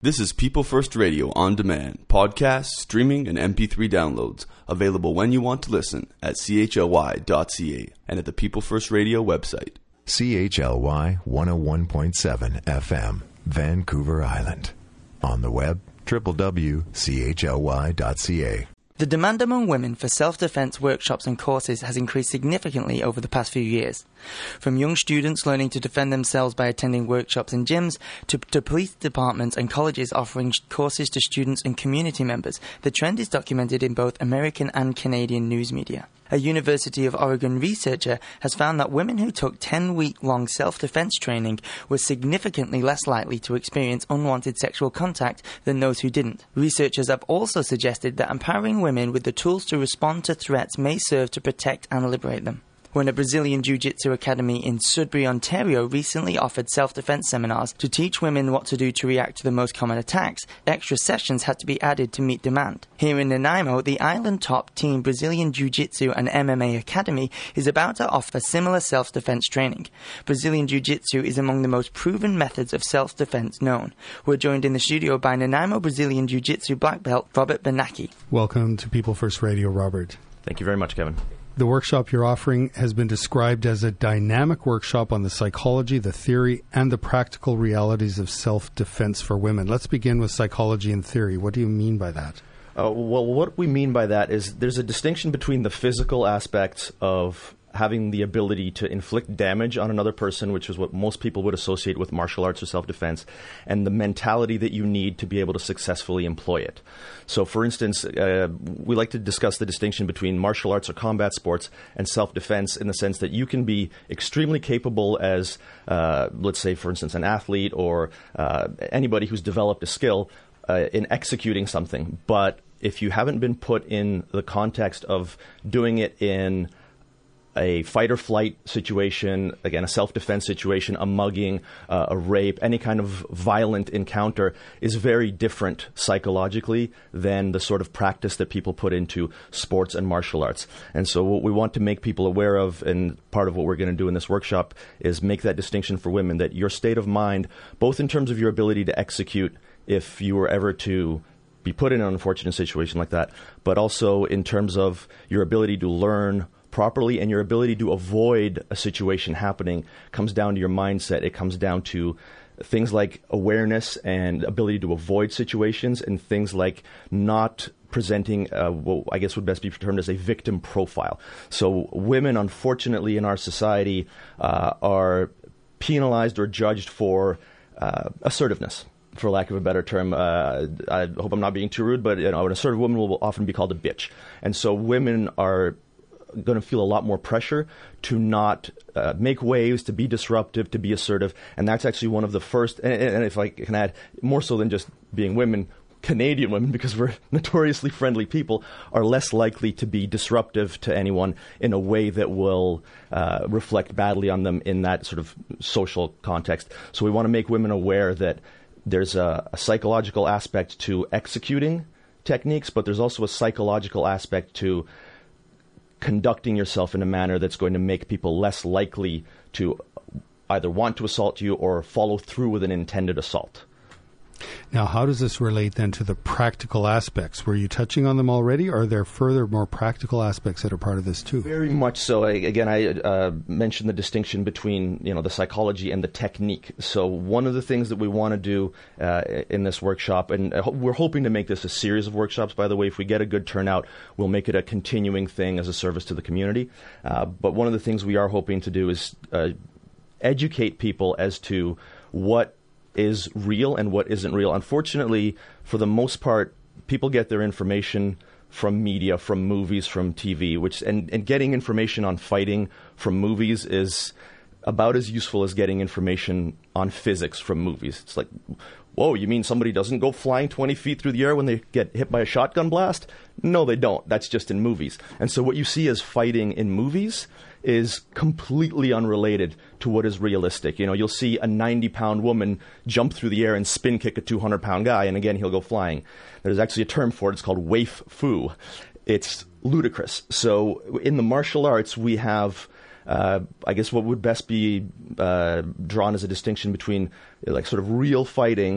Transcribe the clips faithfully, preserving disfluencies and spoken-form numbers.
This is People First Radio on demand, podcasts, streaming, and M P three downloads, available when you want to listen at c h l y dot c a and at the People First Radio website. C H L Y one oh one point seven F M, Vancouver Island. On the web, w w w dot c h l y dot c a. The demand among women for self-defense workshops and courses has increased significantly over the past few years. From young students learning to defend themselves by attending workshops in gyms, to, to police departments and colleges offering courses to students and community members, the trend is documented in both American and Canadian news media. A University of Oregon researcher has found that women who took ten-week-long self-defense training were significantly less likely to experience unwanted sexual contact than those who didn't. Researchers have also suggested that empowering women with the tools to respond to threats may serve to protect and liberate them. When a Brazilian Jiu-Jitsu academy in Sudbury, Ontario recently offered self-defense seminars to teach women what to do to react to the most common attacks, extra sessions had to be added to meet demand. Here in Nanaimo, the island-top Team Brazilian Jiu-Jitsu and M M A Academy is about to offer similar self-defense training. Brazilian Jiu-Jitsu is among the most proven methods of self-defense known. We're joined in the studio by Nanaimo Brazilian Jiu-Jitsu black belt, Robert Benaki. Welcome to People First Radio, Robert. Thank you very much, Kevin. The workshop you're offering has been described as a dynamic workshop on the psychology, the theory, and the practical realities of self-defense for women. Let's begin with psychology and theory. What do you mean by that? Uh, well, what we mean by that is there's a distinction between the physical aspects of having the ability to inflict damage on another person, which is what most people would associate with martial arts or self-defense, and the mentality that you need to be able to successfully employ it. So, for instance, uh, we like to discuss the distinction between martial arts or combat sports and self-defense in the sense that you can be extremely capable as, uh, let's say, for instance, an athlete or uh, anybody who's developed a skill uh, in executing something. But if you haven't been put in the context of doing it in a fight or flight situation, again, a self-defense situation, a mugging, uh, a rape, any kind of violent encounter is very different psychologically than the sort of practice that people put into sports and martial arts. And so what we want to make people aware of, and part of what we're going to do in this workshop, is make that distinction for women, that your state of mind, both in terms of your ability to execute if you were ever to be put in an unfortunate situation like that, but also in terms of your ability to learn properly and your ability to avoid a situation happening, comes down to your mindset. It comes down to things like awareness and ability to avoid situations, and things like not presenting uh, what I guess would best be termed as a victim profile. So women, unfortunately, in our society uh, are penalized or judged for uh, assertiveness, for lack of a better term. uh, I hope I'm not being too rude, but you know, an assertive woman will often be called a bitch. And so women are going to feel a lot more pressure to not uh, make waves, to be disruptive, to be assertive. And that's actually one of the first, and, and if I can add, more so than just being women, Canadian women, because we're notoriously friendly people, are less likely to be disruptive to anyone in a way that will uh, reflect badly on them in that sort of social context. So we want to make women aware that there's a, a psychological aspect to executing techniques, but there's also a psychological aspect to conducting yourself in a manner that's going to make people less likely to either want to assault you or follow through with an intended assault. Now, how does this relate then to the practical aspects? Were you touching on them already, or are there further, more practical aspects that are part of this too? Very much so. I, again, I uh, mentioned the distinction between, you know, the psychology and the technique. So one of the things that we want to do uh, in this workshop, and we're hoping to make this a series of workshops, by the way. If we get a good turnout, we'll make it a continuing thing as a service to the community. Uh, but one of the things we are hoping to do is uh, educate people as to what is real and what isn't real. Unfortunately, for the most part, people get their information from media, from movies, from T V, which and, and getting information on fighting from movies is about as useful as getting information on physics from movies. It's like, whoa, you mean somebody doesn't go flying twenty feet through the air when they get hit by a shotgun blast? No, they don't. That's just in movies. And so what you see as fighting in movies is completely unrelated to what is realistic. You know, you'll see a ninety-pound woman jump through the air and spin kick a two hundred pound guy, and again, he'll go flying. There's actually a term for it. It's called waif fu. It's ludicrous. So in the martial arts, we have Uh, I guess what would best be uh, drawn as a distinction between like sort of real fighting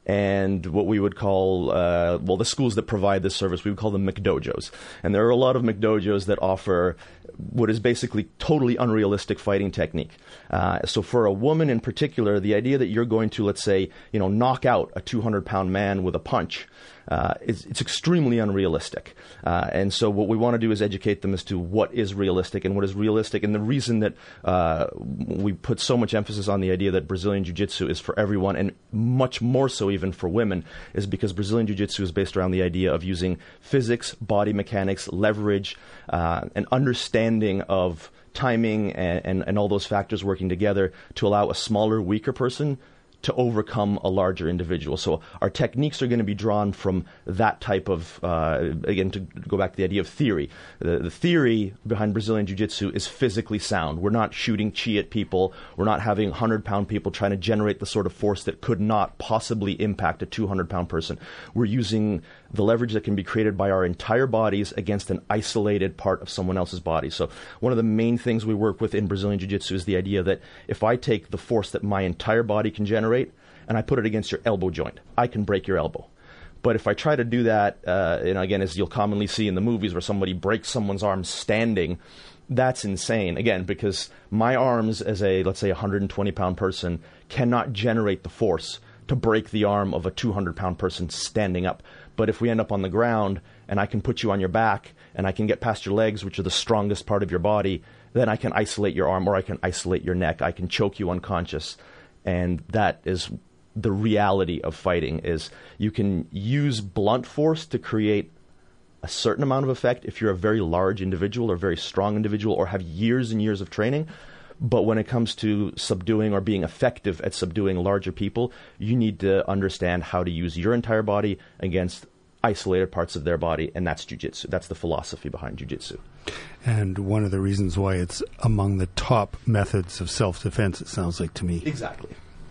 and what we would call, uh, well, the schools that provide this service, we would call them McDojos. And there are a lot of McDojos that offer what is basically totally unrealistic fighting technique. Uh, so for a woman in particular, the idea that you're going to, let's say, you know, knock out a two hundred pound man with a punch, uh, is, it's extremely unrealistic. Uh, and so what we want to do is educate them as to what is realistic and what is realistic. And the reason that uh, we put so much emphasis on the idea that Brazilian Jiu-Jitsu is for everyone, and much more so even for women, is because Brazilian Jiu-Jitsu is based around the idea of using physics, body mechanics, leverage, uh, and understanding of timing and, and, and all those factors working together to allow a smaller, weaker person to overcome a larger individual. So our techniques are going to be drawn from that type of, uh, again, to go back to the idea of theory. The, the theory behind Brazilian Jiu-Jitsu is physically sound. We're not shooting chi at people. We're not having one hundred pound people trying to generate the sort of force that could not possibly impact a two hundred pound person. We're using the leverage that can be created by our entire bodies against an isolated part of someone else's body. So one of the main things we work with in Brazilian Jiu-Jitsu is the idea that if I take the force that my entire body can generate and I put it against your elbow joint, I can break your elbow. But if I try to do that, uh, you know, again, as you'll commonly see in the movies where somebody breaks someone's arm standing, that's insane. Again, because my arms as a, let's say, one hundred twenty pound person cannot generate the force to break the arm of a two hundred pound person standing up. But if we end up on the ground and I can put you on your back and I can get past your legs, which are the strongest part of your body, then I can isolate your arm or I can isolate your neck. I can choke you unconscious. And that is the reality of fighting, is you can use blunt force to create a certain amount of effect if you're a very large individual or very strong individual or have years and years of training. But when it comes to subduing or being effective at subduing larger people, you need to understand how to use your entire body against isolated parts of their body, and that's jiu-jitsu. That's the philosophy behind jiu-jitsu. And one of the reasons why it's among the top methods of self-defense, it sounds like to me. Exactly.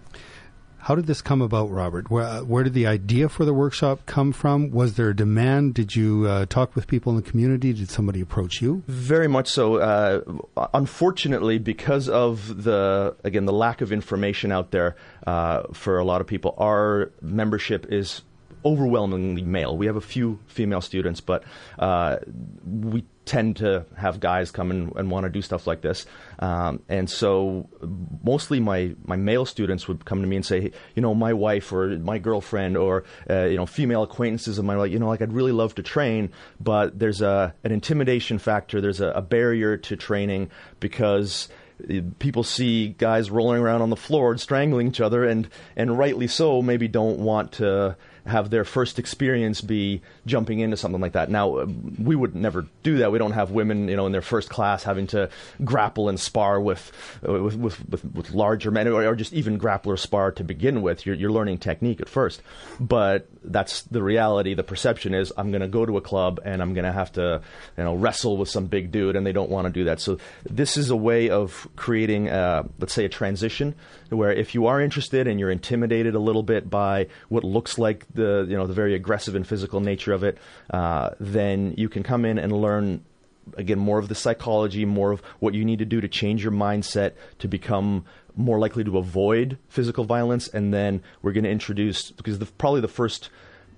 How did this come about, Robert? Where, where did the idea for the workshop come from? Was there a demand? Did you uh, talk with people in the community? Did somebody approach you? Very much so. Uh, unfortunately, because of the, again, the lack of information out there uh, for a lot of people, our membership is overwhelmingly male. We have a few female students, but uh, we tend to have guys come in and want to do stuff like this. Um, and so mostly my, my male students would come to me and say, hey, you know, my wife or my girlfriend or, uh, you know, female acquaintances of mine, like, you know, like I'd really love to train, but there's a, an intimidation factor. There's a, a barrier to training because people see guys rolling around on the floor and strangling each other, and, and rightly so, maybe don't want to have their first experience be jumping into something like that. Now, we would never do that. We don't have women, you know, in their first class having to grapple and spar with uh, with, with, with, with larger men, or, or just even grapple or spar to begin with. You're, you're learning technique at first. But that's the reality. The perception is I'm going to go to a club and I'm going to have to, you know, wrestle with some big dude, and they don't want to do that. So this is a way of creating, uh, let's say, a transition where if you are interested and you're intimidated a little bit by what looks like the, you know, the very aggressive and physical nature of it, uh, then you can come in and learn, again, more of the psychology, more of what you need to do to change your mindset to become more likely to avoid physical violence. And then we're going to introduce, because the, probably the first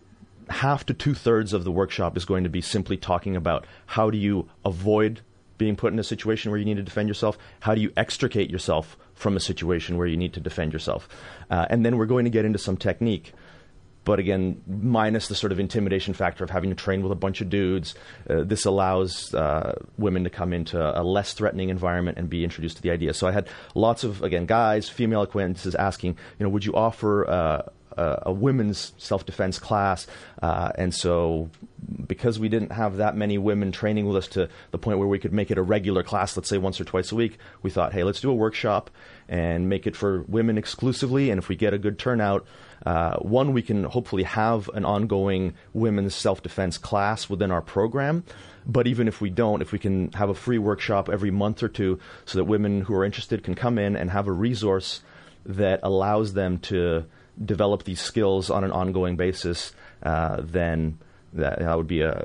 half to two-thirds of the workshop is going to be simply talking about how do you avoid being put in a situation where you need to defend yourself, how do you extricate yourself from a situation where you need to defend yourself. Uh, and then we're going to get into some technique. But again, minus the sort of intimidation factor of having to train with a bunch of dudes, uh, this allows uh, women to come into a less threatening environment and be introduced to the idea. So I had lots of, again, guys, female acquaintances asking, you know, would you offer uh, a, a women's self-defense class? Uh, and so because we didn't have that many women training with us to the point where we could make it a regular class, let's say once or twice a week, we thought, hey, let's do a workshop and make it for women exclusively. And if we get a good turnout, Uh, one, we can hopefully have an ongoing women's self-defense class within our program. But even if we don't, if we can have a free workshop every month or two so that women who are interested can come in and have a resource that allows them to develop these skills on an ongoing basis, uh, then that, that would be a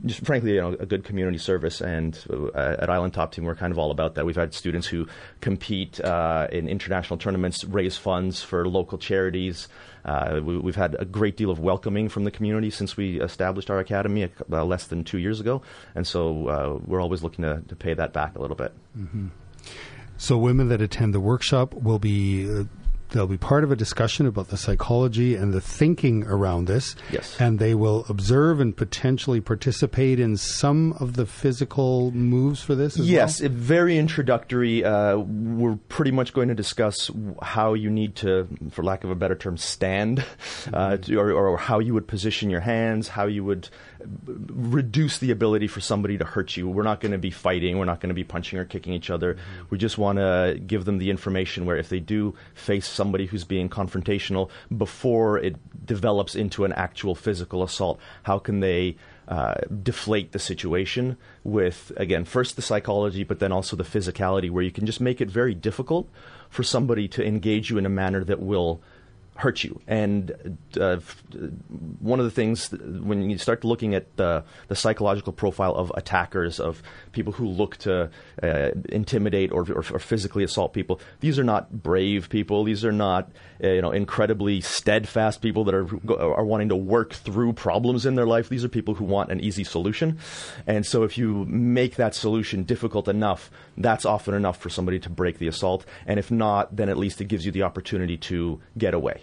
just frankly, you know, a good community service. And uh, at Island Top Team, we're kind of all about that. We've had students who compete uh, in international tournaments, raise funds for local charities. Uh, we, we've had a great deal of welcoming from the community since we established our academy uh, less than two years ago. And so uh, we're always looking to, to pay that back a little bit. Mm-hmm. So women that attend the workshop will be... Uh, They'll be part of a discussion about the psychology and the thinking around this. Yes. And they will observe and potentially participate in some of the physical moves for this as yes, well? Yes, very introductory. Uh, we're pretty much going to discuss how you need to, for lack of a better term, stand, uh, to, or, or how you would position your hands, how you would reduce the ability for somebody to hurt you. We're not going to be fighting. We're not going to be punching or kicking each other. Mm-hmm. We just want to give them the information where if they do face somebody who's being confrontational before it develops into an actual physical assault, how can they uh, deflate the situation with, again, first the psychology, but then also the physicality, where you can just make it very difficult for somebody to engage you in a manner that will hurt you. And uh, one of the things, when you start looking at the, the psychological profile of attackers, of people who look to uh, intimidate or, or, or physically assault people, these are not brave people. These are not uh, you know, incredibly steadfast people that are, are wanting to work through problems in their life. These are people who want an easy solution. And so if you make that solution difficult enough, that's often enough for somebody to break the assault. And if not, then at least it gives you the opportunity to get away.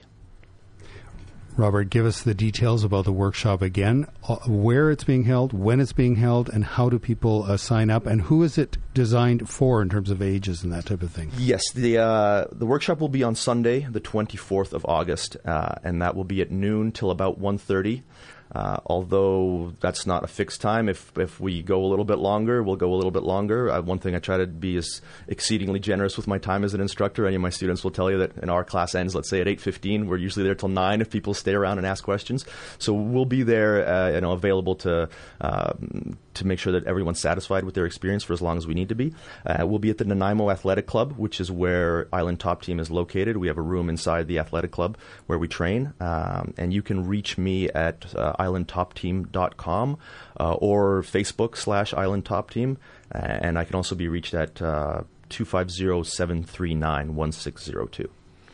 Robert, give us the details about the workshop again, uh, where it's being held, when it's being held, and how do people uh, sign up, and who is it designed for in terms of ages and that type of thing? Yes, the uh, the workshop will be on Sunday, the twenty-fourth of August, uh, and that will be at noon till about one thirty. Uh, although that's not a fixed time. If if we go a little bit longer, we'll go a little bit longer. Uh, one thing I try to be is exceedingly generous with my time as an instructor. Any of my students will tell you that in our class ends, let's say at eight fifteen, we're usually there till nine if people stay around and ask questions. So we'll be there, uh, you know, available to uh, to make sure that everyone's satisfied with their experience for as long as we need to be. Uh, we'll be at the Nanaimo Athletic Club, which is where Island Top Team is located. We have a room inside the athletic club where we train, um, and you can reach me at uh, island top team dot com uh, or Facebook slash Island Top Team, and I can also be reached at uh, two five zero, seven three nine, one six zero two.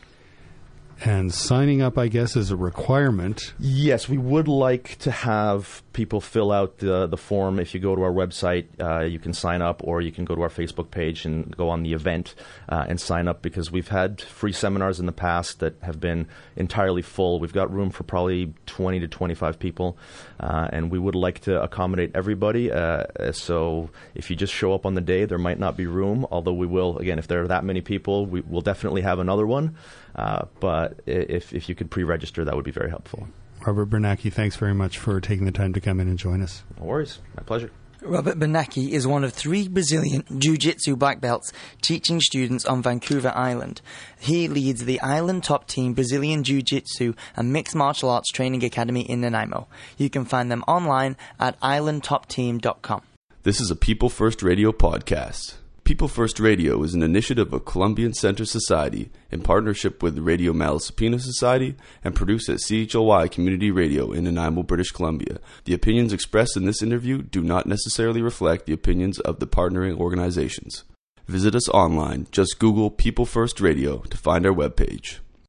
And signing up, I guess, is a requirement. Yes, we would like to have people fill out the the form. If you go to our website, uh, you can sign up, or you can go to our Facebook page and go on the event uh, and sign up, because we've had free seminars in the past that have been entirely full. We've got room for probably twenty to twenty-five people, uh, and we would like to accommodate everybody. Uh, so if you just show up on the day, there might not be room, although we will, again, if there are that many people, we will definitely have another one. Uh, but if if you could pre-register, that would be very helpful. Robert Bernacki, thanks very much for taking the time to come in and join us. No worries. My pleasure. Robert Bernacki is one of three Brazilian Jiu-Jitsu black belts teaching students on Vancouver Island. He leads the Island Top Team Brazilian Jiu-Jitsu and Mixed Martial Arts Training Academy in Nanaimo. You can find them online at island top team dot com. This is a People First Radio podcast. People First Radio is an initiative of Columbian Center Society in partnership with the Radio Malasapina Society and produced at C H L Y Community Radio in Nanaimo, British Columbia. The opinions expressed in this interview do not necessarily reflect the opinions of the partnering organizations. Visit us online. Just Google People First Radio to find our webpage.